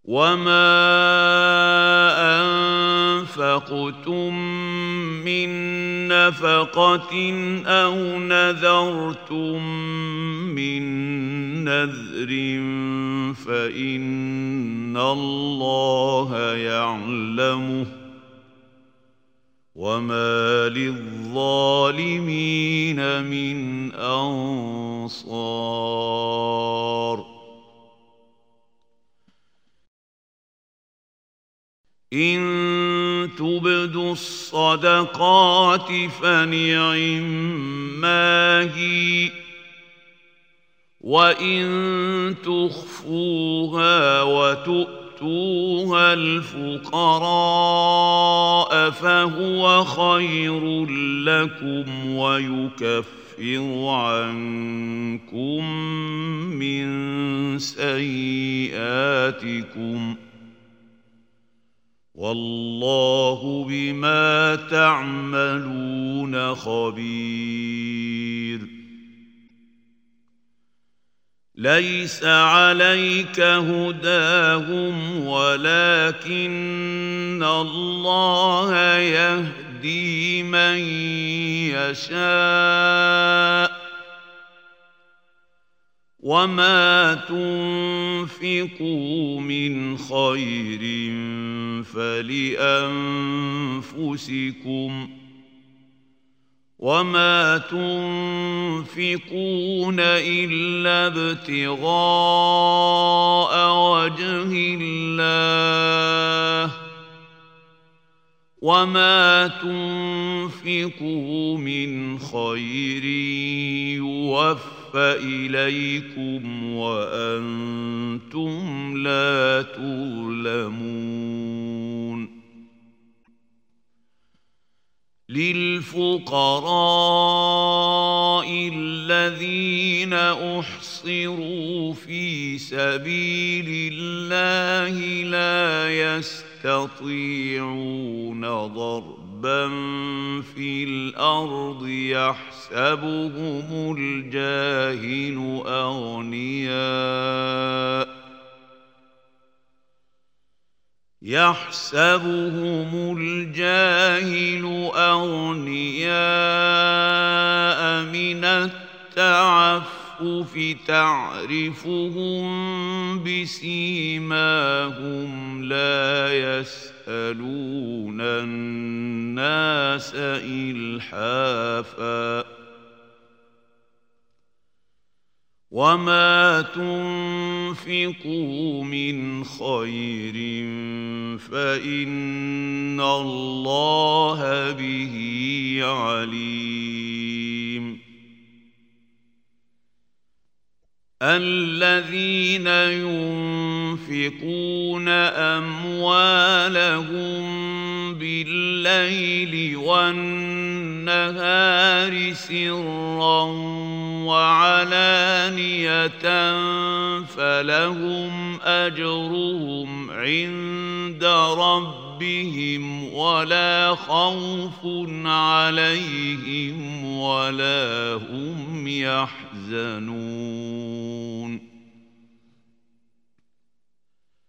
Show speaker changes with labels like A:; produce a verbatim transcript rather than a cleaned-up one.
A: وما أنفقتم من نفقة أو نذرتم من نذر فإن الله يعلمه وما للظالمين من أنصار إن تبدوا الصدقات فنعما هي وإن تخفوها وتؤتوها الفقراء فهو خير لكم ويكفر عنكم من سيئاتكم والله بما تعملون خبير ليس عليك هداهم ولكن الله يهدي من يشاء وما تنفقوا من خير فلأنفسكم وما تنفقون إلا ابتغاء وجه الله وما تنفقوا من خير يوفى إليكم وأنتم لا تظلمون للفقراء الذين أحصروا في سبيل الله لا يستطيعون ضربا في الأرض يحسبهم الجاهل أغنياء يحسبهم الجاهل أغنياء من التعفف تعرفهم بسيماهم لا يسألون الناس إلحافا وما تنفقوا من خير فإن الله به عليم الذين ينفقون أموالهم بالليل والنهار سرا وعلانية فلهم أجرهم عند ربهم ولا خوف عليهم ولا هم يحزنون